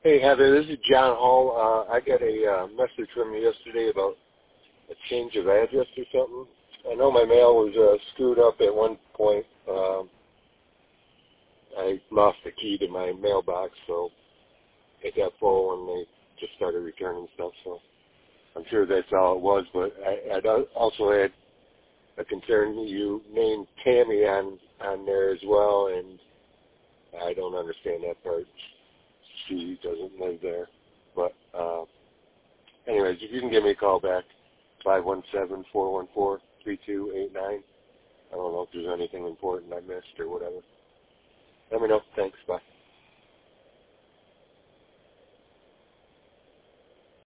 Hey, Heather, this is John Hall. I got a message from you yesterday about a change of address or something. I know my mail was screwed up at one point. I lost the key to my mailbox, so it got full and they just started returning stuff. So I'm sure that's all it was, but I also had a concern. You named Tammy on there as well, and I don't understand that part. She doesn't live there. But anyways, if you can give me a call back, 517-414-3289. I don't know if there's anything important I missed or whatever. Let me know. Thanks. Bye.